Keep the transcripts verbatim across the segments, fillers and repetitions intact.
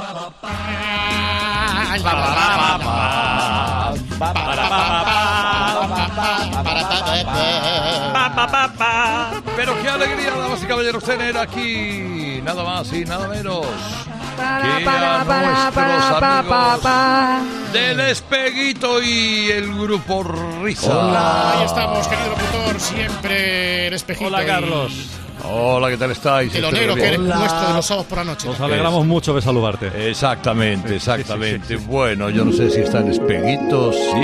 Pero qué alegría, damas y caballeros, tener aquí nada más y nada menos Para, que para, a para, para, para, para, para. del Espeguito y el grupo Risa. Hola, ahí estamos, querido locutor, siempre el Espejito. Hola, Carlos. Y... Hola, ¿qué tal estáis? El onero que eres nuestro de los sábados por la noche. Nos alegramos mucho de saludarte. Exactamente, exactamente. Bueno, yo no sé si está el Espeguito, sí.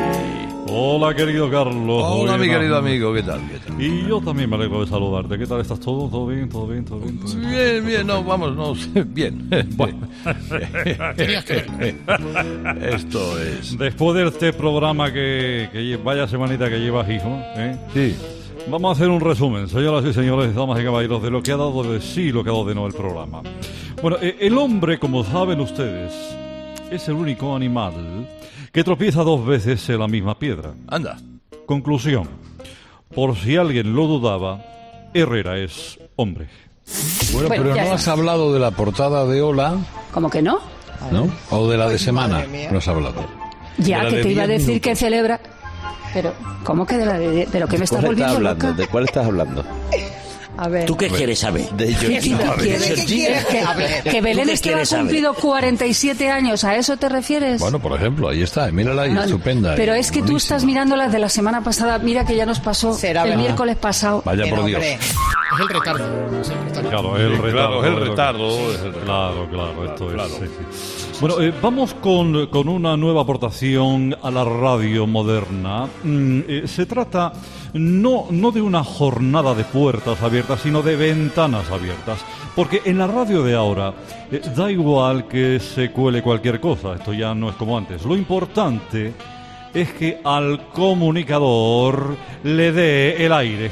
Hola, querido Carlos. Hola, mi Bien, querido ah. amigo, ¿qué tal? ¿Qué tal? Y yo también me alegro de saludarte. ¿Qué tal estás todo? ¿Todo bien? ¿Todo bien? ¿Todo bien? ¿Todo bien? Bien, bien, no, vamos, no, bien. Bueno. Tenías que ver. Esto es... Después de este programa que, que lle- vaya semanita que llevas, hijo, ¿eh? Sí. Vamos a hacer un resumen, señoras y señores, damas y caballeros, de lo que ha dado de sí, lo que ha dado de no el programa. Bueno, eh, el hombre, como saben ustedes, es el único animal que tropieza dos veces en la misma piedra. Anda. Conclusión. Por si alguien lo dudaba, Herrera es hombre. Bueno, Bueno, pero ya no está. has hablado de la portada de Hola, ¿Cómo que no? ¿no? O de la de Semana, no has hablado. Ya De la que de te iba a diez decir minutos. que celebra... Pero, ¿cómo que de, la de, de lo que me estás ¿Cuál estás volviendo hablando? loca? ¿De cuál estás hablando? A ver... ¿Tú qué quieres saber? De ¿Qué Georgina. tú quieres? Georgina. Que, que Belén ¿Tú qué Esteban ha quieres saber? cumplido cuarenta y siete años, ¿a eso te refieres? Bueno, por ejemplo, ahí está, mírala ahí, No, estupenda. pero y es que tú buenísima. estás mirando las de la semana pasada. Mira que ya nos pasó Será el verdad. miércoles pasado. Vaya por Dios. Es el retardo. Es el retardo. Claro, el Sí, retardo. claro, el lo que- retardo, es el retardo. Claro, claro, esto Claro. es. sí, sí. Bueno, eh, vamos con, con una nueva aportación a la radio moderna. Mm, eh, se trata no, no de una jornada de puertas abiertas, sino de ventanas abiertas. Porque en la radio de ahora eh, da igual que se cuele cualquier cosa, esto ya no es como antes. Lo importante es que al comunicador le dé el aire.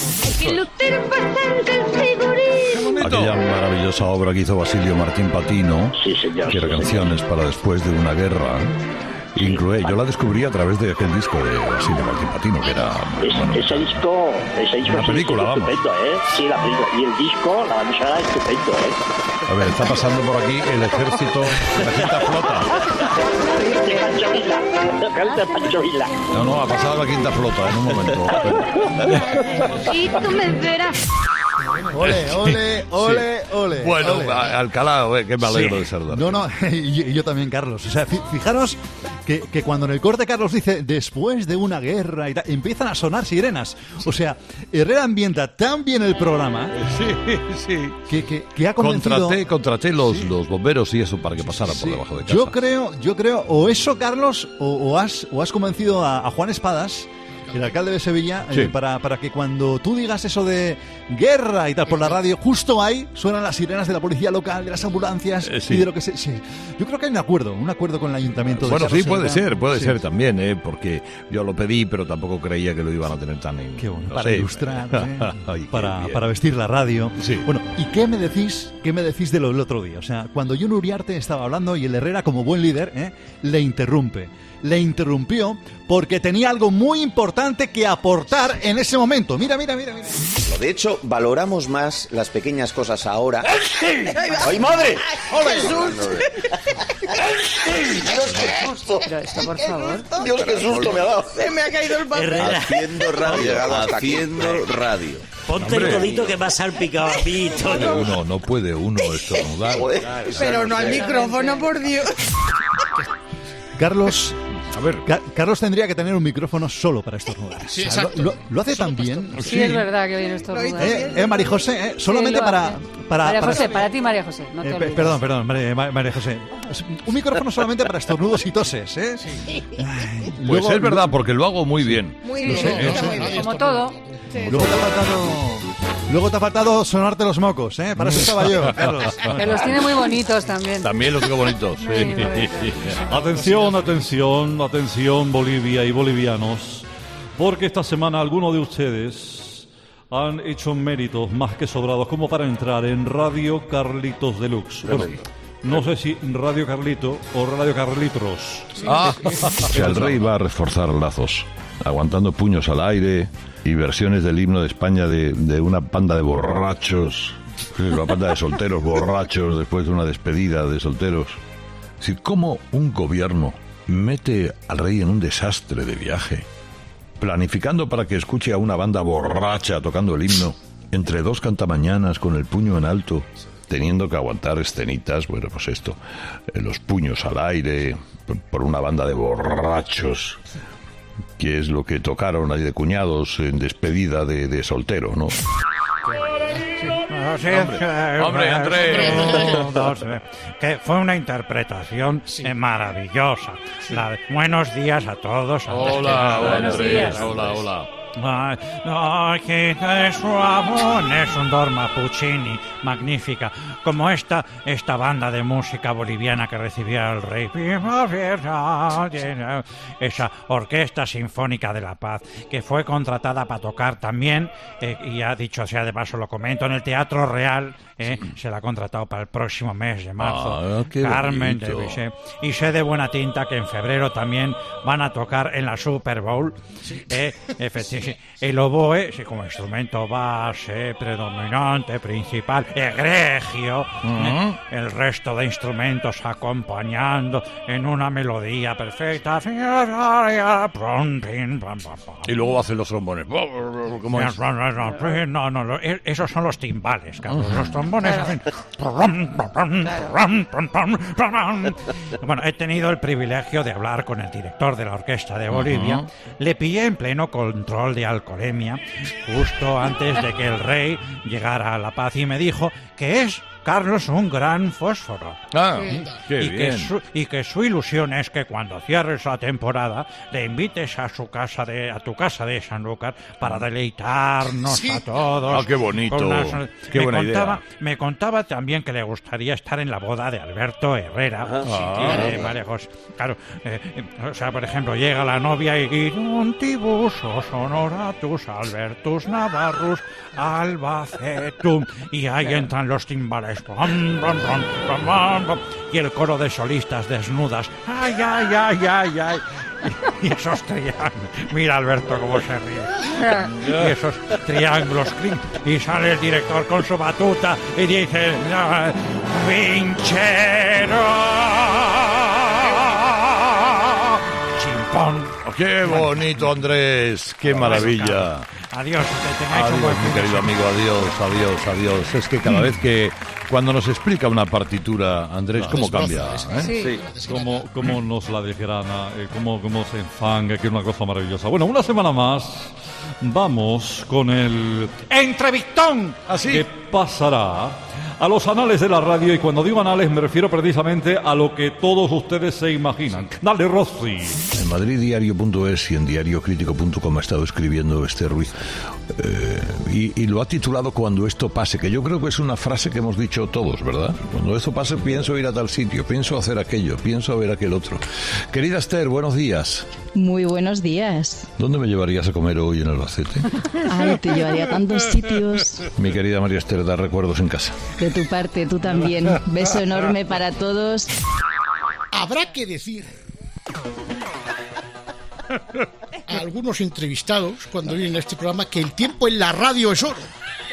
Aquella maravillosa obra que hizo Basilio Martín Patino, Sí, señor. que era Canciones para después de una guerra, incluye, yo la descubrí a través de aquel disco de Basilio Martín Patino, que era, Es- bueno, ese disco, ese disco Una es película, es vamos. estupendo, ¿eh? Sí, la película. Y el disco, la banda sonora es estupendo, ¿eh? a ver, está pasando por aquí el ejército de la quinta flota. De Pancho Villa. De Pancho Villa. No, no, ha pasado la quinta flota en un momento. Y tú me verás. Ole, ole, ole, ole. Bueno, ole. a- Alcalá, eh, que me alegro Sí. de saludar. No, no, y yo, y yo también, Carlos. O sea, fi- fijaros que, que cuando en el corte Carlos dice después de una guerra y tal, empiezan a sonar sirenas. O sea, Herrera ambienta tan bien el programa Sí, sí. que, que, que ha convencido... Contraté, contraté los, los bomberos y eso para que pasaran por Sí, debajo de casa. yo creo, yo creo, o eso, Carlos, o, o has, o has convencido a, a Juan Espadas, el alcalde de Sevilla, Sí. eh, para, para que cuando tú digas eso de guerra y tal por la radio, justo ahí suenan las sirenas de la policía local, de las ambulancias Eh, sí. y de lo que se... sí. Yo creo que hay un acuerdo, un acuerdo con el ayuntamiento de Bueno, sí, Carlos puede Herrera. ser, puede Sí. ser también, ¿eh? Porque yo lo pedí, pero tampoco creía que lo iban a tener tan en... Qué bueno, no para sé. ilustrar, ¿eh? Ay, qué para, bien. para vestir la radio. Sí. Bueno, ¿y qué me decís? ¿Qué me decís de lo del otro día? O sea, cuando John Uriarte estaba hablando y el Herrera, como buen líder, ¿eh? le interrumpe. Le interrumpió porque tenía algo muy importante que aportar en ese momento. Mira, mira, mira, mira. De hecho, valoramos más las pequeñas cosas ahora. ¡Ay, madre! ¡Jesús! ¡Dios, qué susto! Pero esto, por favor. ¡Dios, qué susto me ha dado! Se me ha caído el papel. Haciendo radio, haciendo radio. Ponte Hombre. el codito que me ha salpicado a mí, Puede Toño. uno, no puede uno estornudar. Joder. Pero no al micrófono, por Dios. Carlos, A ver, Ca- Carlos tendría que tener un micrófono solo para estornudar. Sí, O sea, exacto. Lo, lo- lo hace tan bien. Sí, es verdad que viene esto. Lo hizo Eh, eh, María José, eh, solamente Sí, lo para, hace. para, María para- José, para ti, María José. No te Eh, pe- olvides. perdón, perdón, María, Ma- María José. Un micrófono solamente para estornudos y toses, ¿eh? Ay, pues luego- es verdad, porque lo hago muy bien. Muy Sí, bien, sé, está lo muy sé. bien. Como todo. Luego te ha faltado, luego te ha faltado sonarte los mocos, ¿eh? Para eso estaba yo, Carlos. Que los tiene muy bonitos también. También los tengo bonitos. sí. Sí, bueno. Atención, atención, atención, Bolivia y bolivianos, porque esta semana algunos de ustedes han hecho méritos más que sobrados como para entrar en Radio Carlitos Deluxe. Bueno, no sé si Radio Carlito o Radio Carlitos. Ah, Que el rey va a reforzar lazos, aguantando puños al aire y versiones del himno de España de, de una panda de borrachos Una banda de solteros borrachos después de una despedida de solteros. Es decir, ¿cómo un gobierno mete al rey en un desastre de viaje, planificando para que escuche a una banda borracha tocando el himno, entre dos cantamañanas con el puño en alto, teniendo que aguantar escenitas, bueno, pues esto, eh, los puños al aire, por, por una banda de borrachos, que es lo que tocaron ahí de cuñados en despedida de, de soltero, ¿no? Hombre, hombre, Andrés. Que fue una interpretación sí. maravillosa. La de, buenos días a todos. Hola, Andrés. Hola, hola. Ay, ay, que suave, es un Dorma Puccini, magnífica, como esta esta banda de música boliviana que recibía el rey, esa Orquesta Sinfónica de la Paz, que fue contratada para tocar también, eh, y ha dicho sea de paso lo comento, en el Teatro Real, eh, se la ha contratado para el próximo mes de marzo, ah, Carmen de Bizet, y sé de buena tinta que en febrero también van a tocar en la Super Bowl, eh, efectivamente. El oboe, sí, como instrumento base, predominante, principal, egregio, uh-huh. eh, el resto de instrumentos acompañando en una melodía perfecta. Y luego hacen los trombones. ¿Cómo es? No, no, no, esos son los timbales, Carlos. Uh-huh. Los trombones hacen... Bueno, he tenido el privilegio de hablar con el director de la Orquesta de Bolivia. Uh-huh. Le pillé en pleno control de alcoholemia justo antes de que el rey llegara a La Paz y me dijo que es, Carlos, un gran fósforo. Ah, qué y, bien. Que su, y que su ilusión es que cuando cierres la temporada le invites a su casa de a tu casa de Sanlúcar para deleitarnos sí. a todos. Ah, qué bonito. Unas, qué me buena contaba, idea. Me contaba también que le gustaría estar en la boda de Alberto Herrera. Ah, eh, vale, pues, claro, eh, o sea, por ejemplo, llega la novia y Montibus, Honoratus, Albertus Navarrus, Albacetum, y ahí entran los timbales. Y el coro de solistas desnudas. Ay, ay, ay, ay, ay. Y esos triángulos. Mira, Alberto, cómo se ríe. Y esos triángulos. Y sale el director con su batuta y dice: ¡Vinchero! Chimpón. ¡Qué bonito, Andrés! ¡Qué maravilla! Adiós, que tengáis adiós, un buen mi querido amigo, adiós, adiós, adiós. Es que cada vez que, cuando nos explica una partitura, Andrés, ¿cómo cambia? ¿eh? Sí. Cómo, cómo nos la desgrana, eh, cómo, cómo se enfanga, que es una cosa maravillosa. Bueno, una semana más, vamos con el Entrevistón. ¿Así? ¿Qué pasará? A los anales de la radio, y cuando digo anales me refiero precisamente a lo que todos ustedes se imaginan. Dale, Rossi. En madrid diario punto es y en diario crítico punto com ha estado escribiendo Esther Ruiz eh, y, y lo ha titulado Cuando esto pase, que yo creo que es una frase que hemos dicho todos, ¿verdad? Cuando esto pase pienso ir a tal sitio, pienso hacer aquello, pienso ver aquel otro. Querida Esther, buenos días. Muy buenos días. ¿Dónde me llevarías a comer hoy en Albacete? Ay, te llevaría a tantos sitios. Mi querida María Esther, da recuerdos en casa. De tu parte, tú también. Beso enorme para todos. Habrá que decir a algunos entrevistados cuando vienen a este programa que el tiempo en la radio es oro.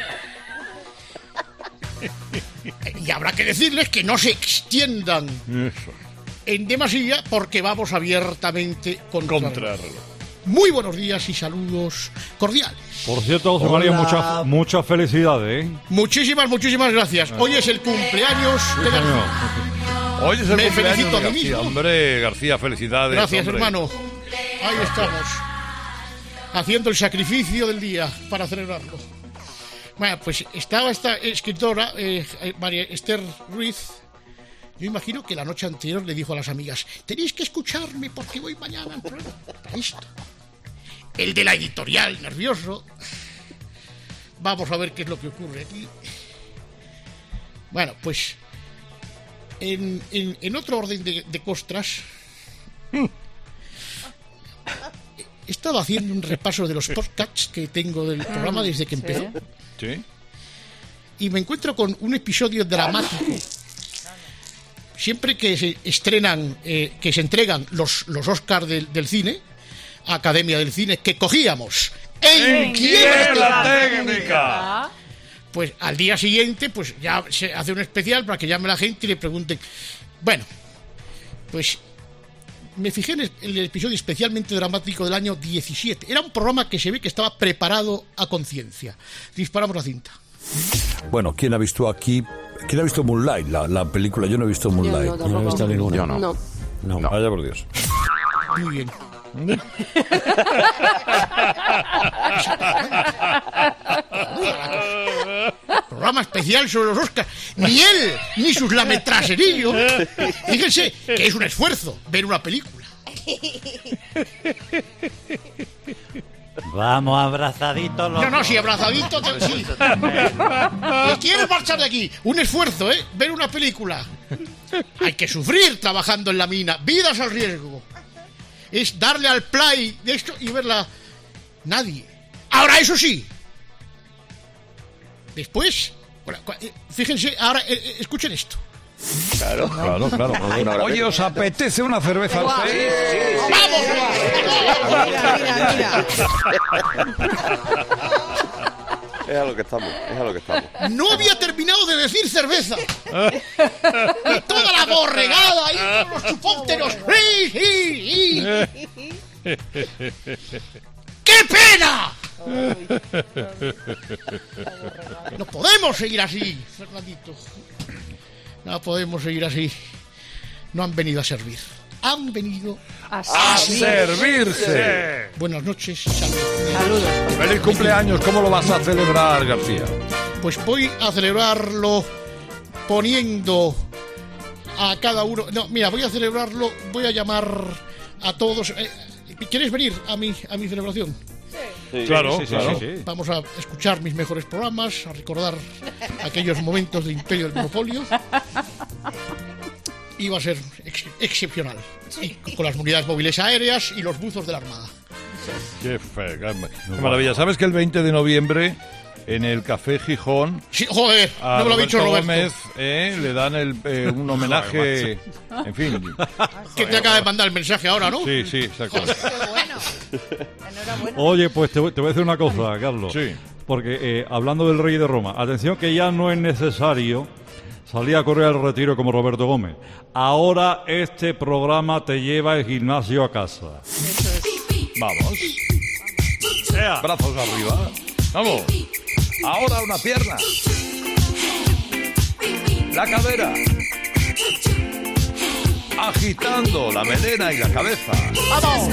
Y habrá que decirles que no se extiendan Eso. en demasía porque vamos abiertamente contra Muy buenos días y saludos cordiales. Por cierto, José María, muchas muchas felicidades, ¿eh? Muchísimas, muchísimas gracias. Hoy es el cumpleaños de García. Hoy es el Me cumpleaños felicito de a mí García. mismo. Hombre, García, felicidades. Gracias, hombre. hermano. Ahí estamos. Haciendo el sacrificio del día para celebrarlo. Bueno, pues estaba esta escritora, eh, María Esther Ruiz. Yo imagino que la noche anterior le dijo a las amigas: tenéis que escucharme porque voy mañana al programa. Para esto. El de la editorial, nervioso. Vamos a ver qué es lo que ocurre aquí. Bueno, pues en, en, en otro orden de, de costras, he estado haciendo un repaso de los podcasts que tengo del programa desde que empezó. ¿Sí? Y me encuentro con un episodio dramático. Siempre que se estrenan, eh, que se entregan los, los Oscars del, del cine, Academia del Cine, que cogíamos en quiebra la técnica. pues al día siguiente pues ya se hace un especial para que llame la gente y le pregunten. Bueno, pues me fijé en el, en el episodio especialmente dramático del año diecisiete. Era un programa que se ve que estaba preparado a conciencia. Disparamos la cinta. Bueno, ¿quién ha visto aquí? ¿Quién ha visto Moonlight, la, la película? Yo no he visto Moonlight. Yo no, Yo no he visto ninguna. Yo no. No. No. no. Vaya por Dios. Muy bien. Programa especial sobre los Oscars. Ni él, ni sus lametraserillos. Fíjense que es un esfuerzo ver una película. Vamos abrazaditos los... No, no, sí, abrazaditos, sí. ¿Quieres marchar de aquí? Un esfuerzo, ¿eh? Ver una película. Hay que sufrir trabajando en la mina. Vidas al riesgo. Es darle al play de esto y verla. Nadie. Ahora, eso sí. Después, fíjense, ahora escuchen esto. Claro, claro, claro. Oye, ¿os apetece una cerveza al seis? ¡Vamos! Mira, mira, mira. Es a lo que estamos, es a lo que estamos. No había terminado de decir cerveza. Y toda la borregada ahí con los chupópteros. ¡Sí, sí, sí! ¡Qué pena! No podemos seguir así, Fernandito. No podemos seguir así. No han venido a servir. Han venido a, a servirse. Buenas noches. Saludos. Feliz cumpleaños. ¿Cómo lo vas a celebrar, García? Pues voy a celebrarlo poniendo a cada uno... No, mira, voy a celebrarlo, voy a llamar a todos... ¿Quieres venir a mi, a mi celebración? Sí, claro, sí, sí, claro. Sí, sí. Vamos a escuchar mis mejores programas, a recordar aquellos momentos de Imperio del Monopolio. Y va a ser ex excepcional. Y con las unidades móviles aéreas y los buzos de la Armada. Qué fe, qué maravilla. ¿Sabes que el veinte de noviembre en el Café Gijón... Sí, joder, a no me lo ha dicho Roberto. Gómez, eh, le dan el, eh, un homenaje... En fin. Que te acaba de mandar el mensaje ahora, ¿no? Sí, sí, exacto. Qué bueno. Enhorabuena. Oye, pues te, voy- te voy a decir una cosa, Carlos. Sí. Porque eh, hablando del Rey de Roma, atención que ya no es necesario salir a correr al retiro como Roberto Gómez. Ahora este programa te lleva el gimnasio a casa. Vamos. Ea. Brazos arriba. Vamos. Ahora una pierna. La cadera. Agitando la melena y la cabeza. ¡Vamos!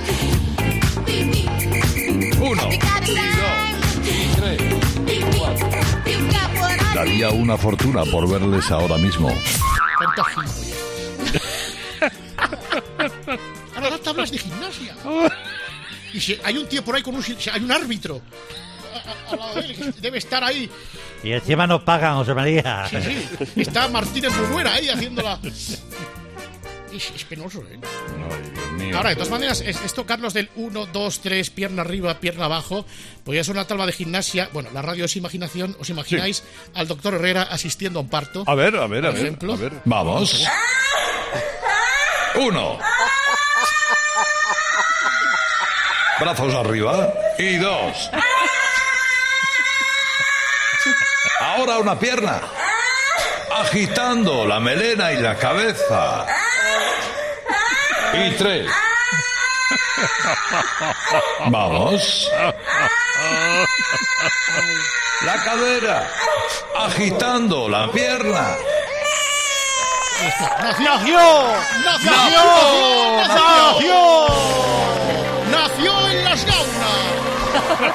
Uno, y dos, y tres, y cuatro. Daría una fortuna por verles ahora mismo. Cuánta gilipollas. Ahora da tablas de gimnasia. Y si hay un tío por ahí con un... si hay un árbitro al lado de él que debe estar ahí. Y encima nos pagan, José María. Sí, sí. Está Martínez Munuera ahí haciéndola. Es, es penoso, ¿eh? Ay, Dios mío. Ahora, de todas maneras, es- esto, Carlos, del uno, dos, tres, pierna arriba, pierna abajo, podría ser una tabla de gimnasia. Bueno, la radio es imaginación. ¿Os imagináis al doctor Herrera asistiendo a un parto? A ver, a ver, a Por ver, ejemplo. a ver. Vamos. Uno. Brazos arriba. Y dos. Ahora una pierna. Agitando la melena y la cabeza. Y tres. Vamos. La cadera. Agitando la pierna. ¡Nació! ¡Nació! ¡Nació! ¡Nació! ¡Nació en las gaunas!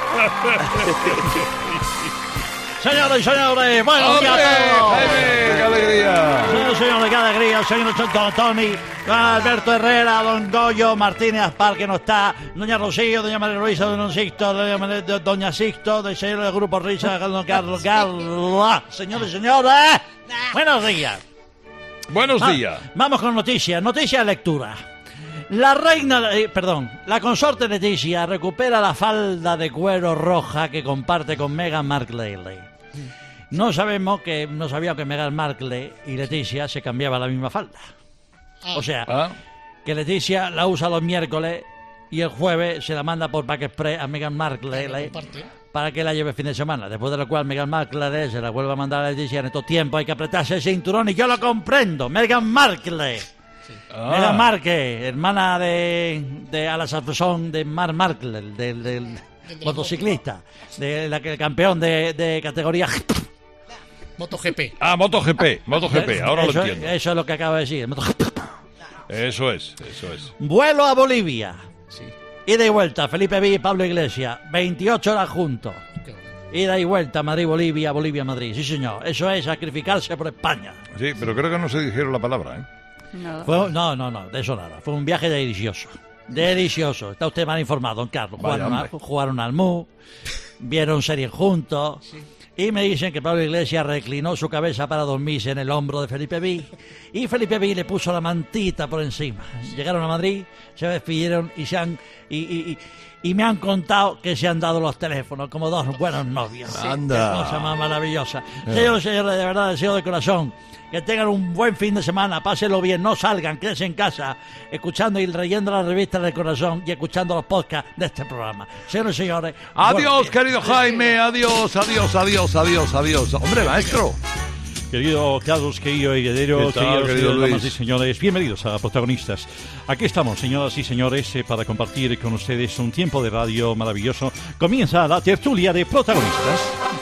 Señores y señores, buenos días a todos. ¡Jaime! ¡Qué alegría! Señores, señores, qué alegría, señor Don Tony, don Alberto Herrera, don Goyo, Martínez Aspar, que no está, doña Rocío, doña María Luisa, don Sixto, doña, María- do- doña Sixto, del señor del Grupo Risa, don Carlos Carlos. Señores y señores, buenos días. Buenos Ah, días. Vamos con noticias, noticias de lectura. La reina, eh, perdón, la consorte Leticia recupera la falda de cuero roja que comparte con Meghan Markle. No sabemos que, no sabía que Meghan Markle y Leticia se cambiaban la misma falda. O sea, Ah, que Leticia la usa los miércoles y el jueves se la manda por Pack Express a Meghan Markle La comparte. para que la lleve fin de semana, después de lo cual Meghan Markle se la vuelve a mandar a Leticia. En estos tiempos hay que apretarse el cinturón y yo lo comprendo. Meghan Markle. Ah. Meghan Markle, hermana de, de a la sabrosón de Marc Markle, del, del motociclista, del de, campeón de, de categoría MotoGP. Ah, MotoGP, MotoGP, ahora eso, lo entiendo. Eso es lo que acaba de decir, MotoGP. Eso es, eso es. Vuelo a Bolivia. Sí. Ida y vuelta, Felipe Ví y Pablo Iglesias, veintiocho horas juntos. Ida y vuelta, Madrid-Bolivia, Bolivia-Madrid. Sí, señor, eso es sacrificarse por España. Sí, pero creo que no se dijeron la palabra, ¿eh? No. Fue, no, no, no, de eso nada. Fue un viaje delicioso. Delicioso. Está usted mal informado, don Carlos. Vaya, Jugaron, a, hombre. jugaron al Mu, vieron series juntos. Sí. Y me dicen que Pablo Iglesias reclinó su cabeza para dormirse en el hombro de Felipe Ví. Y Felipe Ví le puso la mantita por encima. Llegaron a Madrid, se despidieron y se han... Y, y, y, y me han contado que se han dado los teléfonos como dos buenos novios. Anda. Qué cosa más maravillosa. Señores, señores, de verdad, deseo de corazón que tengan un buen fin de semana, pásenlo bien, no salgan, quédense en casa, escuchando y leyendo las revistas del corazón y escuchando los podcasts de este programa. Señores y señores. Adiós, bueno, querido Jaime, adiós, adiós, adiós, adiós, adiós. Hombre, maestro. Querido Carlos, querido heredero, ¿Qué tal, queridos querido señores, damas y Luis? señores, bienvenidos a Protagonistas. Aquí estamos, señoras y señores, eh, para compartir con ustedes un tiempo de radio maravilloso. Comienza la tertulia de Protagonistas.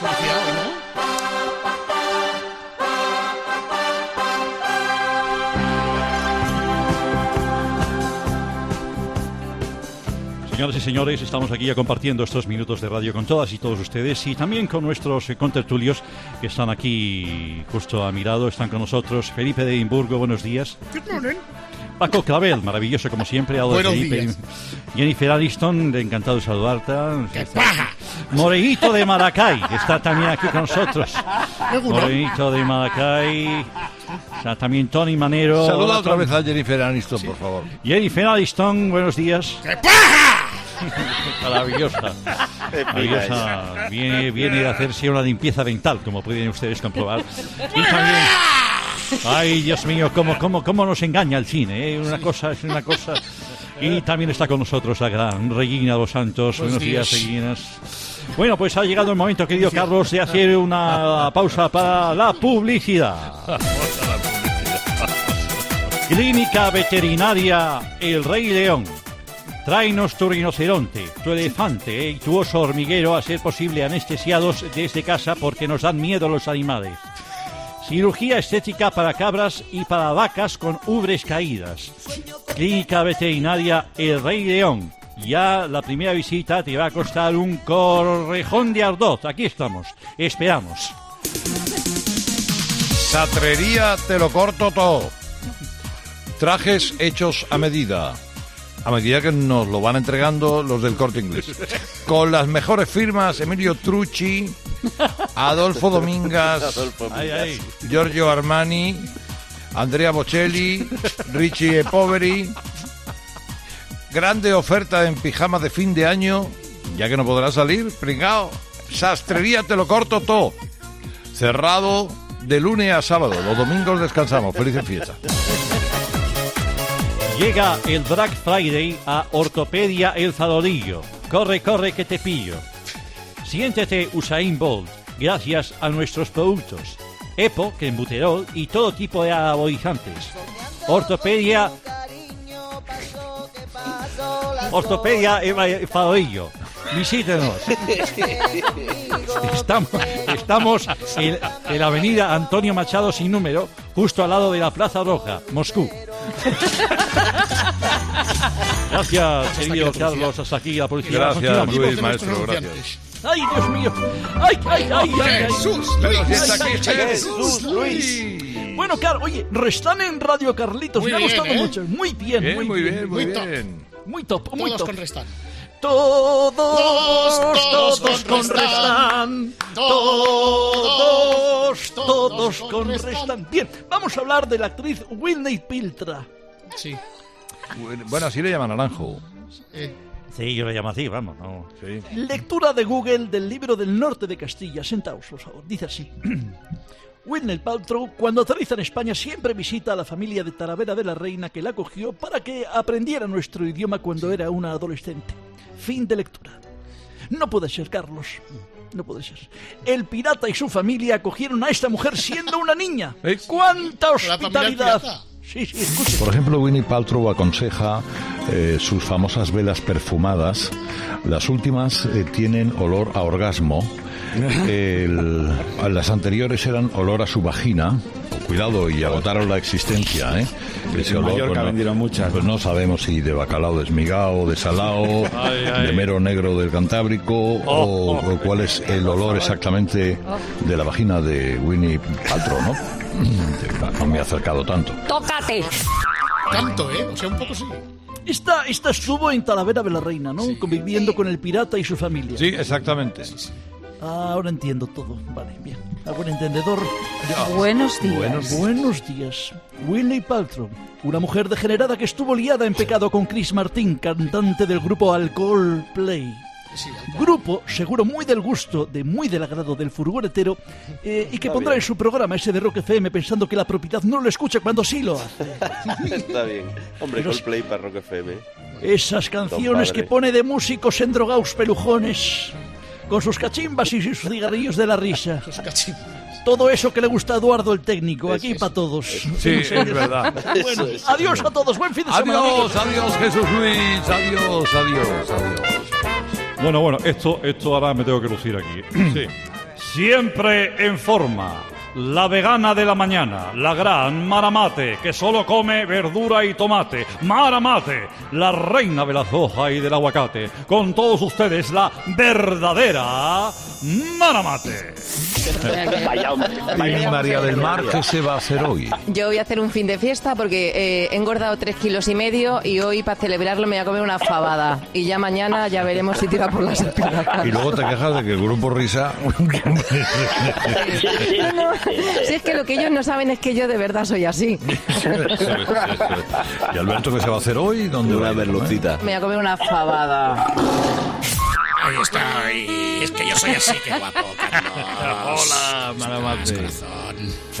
Señoras y señores, estamos aquí ya compartiendo estos minutos de radio con todas y todos ustedes y también con nuestros eh, contertulios que están aquí justo a mi lado. Están con nosotros Felipe de Edimburgo, buenos días. Good morning. Paco Clavel, maravilloso como siempre. Aldo Buenos Felipe. días. Jennifer Aniston, encantado de saludarte. ¡Qué paja! Moreguito de Maracay, que está también aquí con nosotros. Alguno. Moreguito de Maracay. Está también Tony Manero. Saluda Hola, otra Tony. vez a Jennifer Aniston, por favor. Jennifer Aniston, buenos días. ¡Qué paja! Maravillosa. Maravillosa. Viene, viene de hacerse una limpieza dental, como pueden ustedes comprobar. Y también... Ay, Dios mío, cómo, cómo, cómo nos engaña el cine, ¿eh? Una cosa es una cosa. Y también está con nosotros la gran Regina dos Santos. Buenos, Buenos días, días. Reginas. Bueno, pues ha llegado el momento, querido Carlos, de hacer una pausa para la publicidad. Clínica Veterinaria El Rey León. Tráenos tu rinoceronte, tu elefante, ¿eh? y tu oso hormiguero, a ser posible anestesiados desde casa porque nos dan miedo los animales. Cirugía estética para cabras y para vacas con ubres caídas. Clínica Veterinaria El Rey León. Ya la primera visita te va a costar un correjón de ardor. Aquí estamos. Esperamos. Satrería te lo corto todo. Trajes hechos a medida. A medida que nos lo van entregando los del Corte Inglés. Con las mejores firmas, Emilio Trucci, Adolfo Domingas, Adolfo Ay, ay. Giorgio Armani, Andrea Bocelli, Richie E. Poveri. Grande oferta en pijamas de fin de año, ya que no podrá salir, pringao. Sastrería te lo corto todo. Cerrado de lunes a sábado. Los domingos descansamos. Felices fiestas. Llega el Black Friday a Ortopedia El Zadolillo. Corre, corre que te pillo. Siéntete Usain Bolt gracias a nuestros productos. Epo, Clenbuterol y todo tipo de anabolizantes. Ortopedia... Ortopedia El Zadolillo. Visítenos. Estamos, estamos en, en la avenida Antonio Machado sin número, justo al lado de la Plaza Roja, Moscú. Gracias, querido Carlos. Hasta aquí la publicidad. Gracias, Continuamos. Luis, de maestro, nuestros gracias. anunciantes. ¡Ay, Dios mío! ¡Ay, ay, ay! ay, ay. ¡Jesús! Pero si Luis. está aquí Jesús, Luis. Bueno, claro, oye, restan en Radio Carlitos. Muy me ha bien, gustado ¿eh? mucho. Muy bien, Bien, muy, muy bien. bien, muy Muy top. bien. Muy top, muy Todos top. con restar. Todos, Todos, todos, todos con con restan. Todos, todos con restan. Bien, vamos a hablar de la actriz Whitney Piltra. Sí. Bueno, así le llaman Naranjo. Eh, Sí, yo lo llamo así, vamos. No. Sí. Lectura de Google del libro del norte de Castilla. Sentaos, por favor. Dice así. Gwyneth Paltrow, cuando aterriza en España, siempre visita a la familia de Talavera de la Reina que la acogió para que aprendiera nuestro idioma cuando era una adolescente. Fin de lectura. No puede ser, Carlos. No puede ser. El pirata y su familia acogieron a esta mujer siendo una niña. ¡Cuánta hospitalidad! Sí, sí, escuche. Por ejemplo, Winnie Paltrow aconseja eh, sus famosas velas perfumadas. Las últimas eh, tienen olor a orgasmo. El, las anteriores eran olor a su vagina. Cuidado, y agotaron la existencia, ¿eh? Ese olor, Mallorca pues, vendieron no, muchas. pues no sabemos si de bacalao desmigao, de salao, Ay, ay. de mero negro del Cantábrico, Oh, o, oh. o cuál es el olor exactamente de la vagina de Winnie Paltrow, ¿no? No me he acercado tanto. ¡Tócate! Tanto, ¿eh? O sea, un poco sí. Esta, esta estuvo en Talavera de la Reina, ¿no? Sí. Conviviendo con el pirata y su familia. Sí, exactamente. Ah, ahora entiendo todo. Vale, bien. A buen entendedor. Buenos días. Buenos, buenos días. Winnie Paltrow, una mujer degenerada que estuvo liada en pecado con Chris Martin, cantante del grupo Alcohol Play. Grupo, seguro muy del gusto, de muy del agrado del furgonetero, eh, y que Está pondrá bien. en su programa ese de Rock F M pensando que la propiedad no lo escucha cuando sí lo hace. Está bien. Hombre, Pero Coldplay para Rock F M. Esas canciones que pone de músicos endrogados pelujones, con sus cachimbas y sus cigarrillos de la risa. Todo eso que le gusta a Eduardo el técnico, aquí para todos. Sí, es verdad. Bueno, adiós a todos, buen fin de semana. Adiós, adiós, Jesús Luis. Adiós, adiós, adiós. Bueno, bueno, esto, esto ahora me tengo que lucir aquí. Sí. Siempre en forma. La vegana de la mañana, la gran Maramate, que solo come verdura y tomate. Maramate, la reina de la soja y del aguacate. Con todos ustedes, la verdadera Maramate. Vaya hombre, vaya Y María del Mar, ¿qué se va a hacer hoy? Yo voy a hacer un fin de fiesta porque eh, he engordado tres kilos y medio y hoy para celebrarlo me voy a comer una fabada. Y ya mañana ya veremos si tira por las espaldas. Y luego te quejas de que el grupo Risa... Si es que lo que ellos no saben es que yo de verdad soy así. ¿Y Alberto qué se va a hacer hoy? ¿Dónde va a ver Merlucita? Me voy a comer una fabada. Ahí está. Y es que yo soy así, qué guapo, Carlos. Hola, Maramate. Corazón.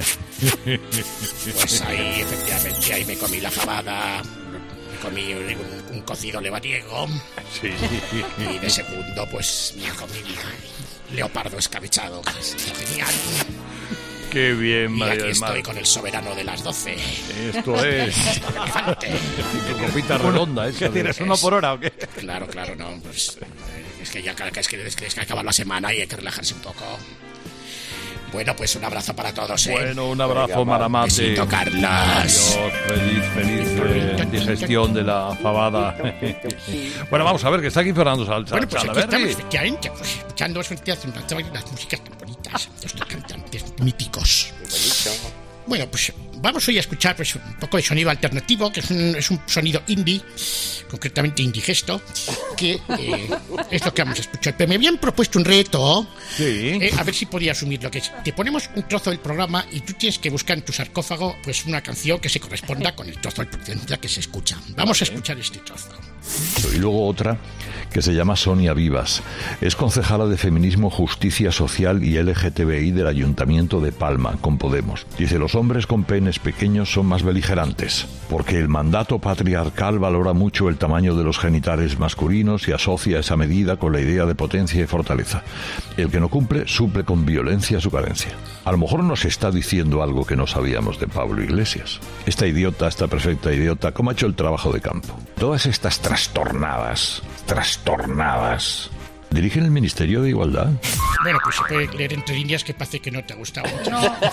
Pues ahí, efectivamente, ahí me comí la fabada. Me comí un, un cocido lebaniego. Sí. Y de segundo, pues, me comí mi leopardo escabechado. Genial. Qué bien, Y María aquí del Mar. estoy con el soberano de las doce. Esto es. Elefante. Tu copita redonda, ¿eh? ¿Qué tienes, uno por hora o qué? Claro, claro, no, pues eh, es que ya es que, es que, es que acaba la semana y hay que relajarse un poco. Bueno, pues un abrazo para todos, ¿eh? Bueno, un abrazo, Venga, Maramate. besito, Carlos. Adiós, feliz, feliz eh, digestión de la fabada. Bueno, vamos a ver, que está aquí Fernando Sal Bueno, pues aquí Salaverry. estamos, efectivamente, pues, escuchando efectivamente las músicas tan bonitas de estos cantantes míticos. Bueno, pues vamos hoy a escuchar pues, un poco de sonido alternativo, que es un, es un sonido indie, concretamente indigesto, que eh, es lo que vamos a escuchar. Pero me habían propuesto un reto, Sí. eh, a ver si podía asumir lo que es. Te ponemos un trozo del programa y tú tienes que buscar en tu sarcófago pues una canción que se corresponda con el trozo del programa que se escucha. Vamos a escuchar este trozo. Y luego otra que se llama Sonia Vivas. Es concejala de Feminismo, Justicia Social y L G T B I del Ayuntamiento de Palma, con Podemos. Dice, los hombres con penes pequeños son más beligerantes, porque el mandato patriarcal valora mucho el tamaño de los genitales masculinos y asocia esa medida con la idea de potencia y fortaleza. El que no cumple, suple con violencia su carencia. A lo mejor nos está diciendo algo que no sabíamos de Pablo Iglesias. Esta idiota, esta perfecta idiota, ¿cómo ha hecho el trabajo de campo? Todas estas trastornadas, trastornadas, dirigen el Ministerio de Igualdad. Bueno, pues se puede leer entre líneas que parece que no te ha gustado mucho.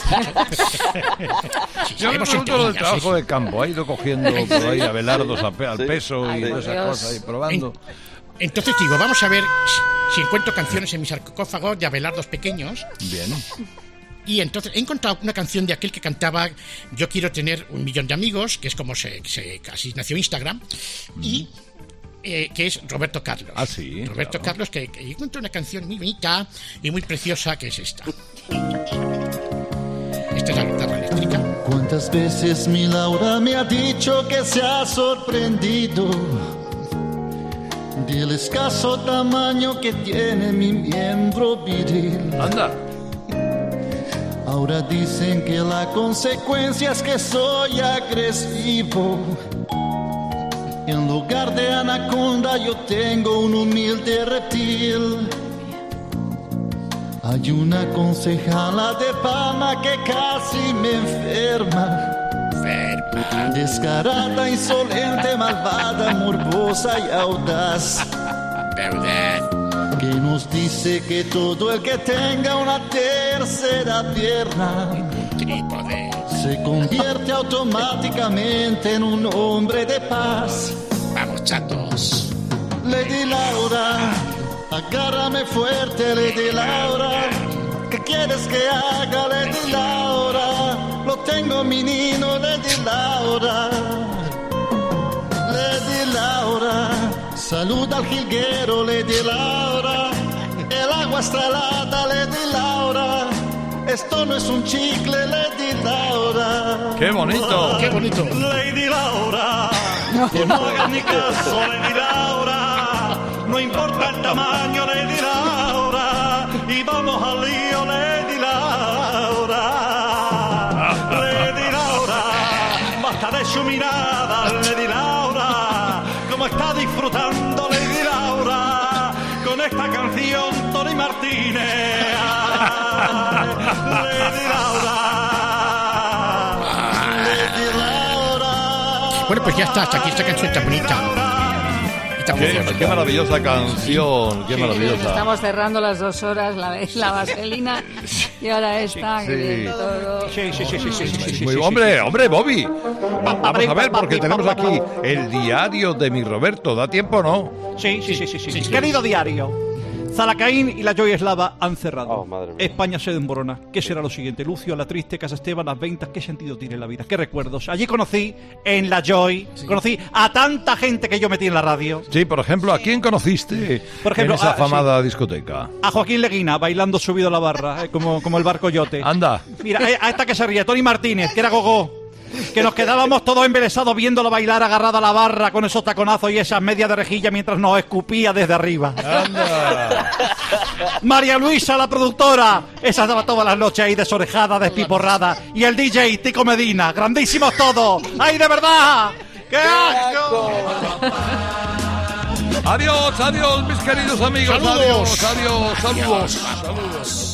Sí, Yo me leemos pregunto entre lo del líneas, trabajo ¿eh? de campo. Ha ido cogiendo por ahí abelardos a pe- al Sí. peso y Ay, todas esas Dios. cosas, y probando. Entonces digo, vamos a ver si encuentro canciones en mi sarcófago de abelardos pequeños. Bien. Y entonces he encontrado una canción de aquel que cantaba Yo quiero tener un millón de amigos, que es como se, se casi nació Instagram, y eh, que es Roberto Carlos. Ah, sí, Roberto claro. Carlos, que, que encontré una canción muy bonita y muy preciosa, que es esta. Esta es la guitarra eléctrica. ¿Cuántas veces mi Laura me ha dicho que se ha sorprendido del escaso tamaño que tiene mi miembro viril? Anda. Ahora dicen que la consecuencia es que soy agresivo. En lugar de anaconda yo tengo un humilde reptil. Hay una concejala de Palma que casi me enferma. Descarada, insolente, malvada, morbosa y audaz. Que nos dice que todo el que tenga una tercera pierna se convierte automáticamente en un hombre de paz. Vamos, chatos. Lady Laura, agárrame fuerte, Lady Laura. ¿Qué quieres que haga, Lady Laura? Lo tengo, menino, Lady Laura. Lady Laura, saluda al jilguero, Lady Laura. El agua está helada, Lady Laura. Esto no es un chicle, Lady Laura. ¡Qué bonito! ¡Qué bonito! Lady Laura, que no hagas ni caso, Lady Laura. No importa el tamaño, Lady Laura. Y vamos al lío, Lady Laura. Lady Laura, basta de su mirada, Lady Laura. Como está disfrutando, Lady Laura, con esta canción, Tony Martínez. Lady Laura. Lady Laura. Bueno, pues ya está, hasta aquí esta canción tan bonita. Qué, qué maravillosa canción, qué Sí, maravillosa. Estamos cerrando las dos horas, la, la vaselina, y ahora esta, Sí, que sí. bien todo. Sí, sí, sí, sí, sí, sí, sí, Muy, sí, hombre, sí. hombre, Bobby. Va- Vamos a ver, porque tenemos aquí el diario de mi Roberto. ¿Da tiempo o no? Sí, sí, sí, sí, sí, sí. Querido diario, Zalacaín y la Joy Eslava han cerrado. Oh, madre mía. España se desmorona. ¿Qué será lo siguiente? Lucio, la triste, Casa Esteban, las ventas. ¿Qué sentido tiene la vida? ¿Qué recuerdos? Allí conocí, en la Joy, conocí a tanta gente que yo metí en la radio. Sí, por ejemplo, ¿a quién conociste Por ejemplo, en esa ah, afamada discoteca? A Joaquín Leguina, bailando subido a la barra, eh, como, como el barco yote. Anda. Mira, eh, a esta que se ríe, Tony Martínez, que era gogó. Que nos quedábamos todos embelesados viéndolo bailar agarrada a la barra con esos taconazos y esas medias de rejilla mientras nos escupía desde arriba. Anda. María Luisa, la productora, esa estaba todas las noches ahí desorejada, despiporrada. Y el D J, Tico Medina, grandísimos todos. ¡Ay, de verdad! ¡Qué asco! Adiós, adiós, mis queridos amigos. Saludos. Adiós, adiós, saludos. Saludos.